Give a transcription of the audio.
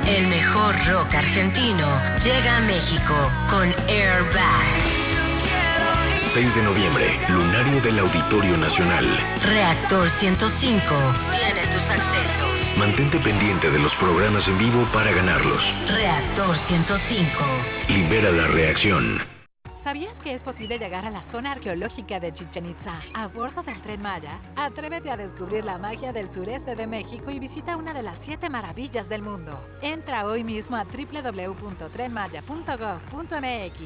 El mejor rock argentino llega a México con Airbag. 6 de noviembre, Lunario del Auditorio Nacional. Reactor 105 tiene tus accesos. Mantente pendiente de los programas en vivo para ganarlos. Reactor 105. Libera la reacción. ¿Sabías que es posible llegar a la zona arqueológica de Chichén Itzá a bordo del Tren Maya? Atrévete a descubrir la magia del sureste de México y visita una de las 7 maravillas del mundo. Entra hoy mismo a www.trenmaya.gov.mx.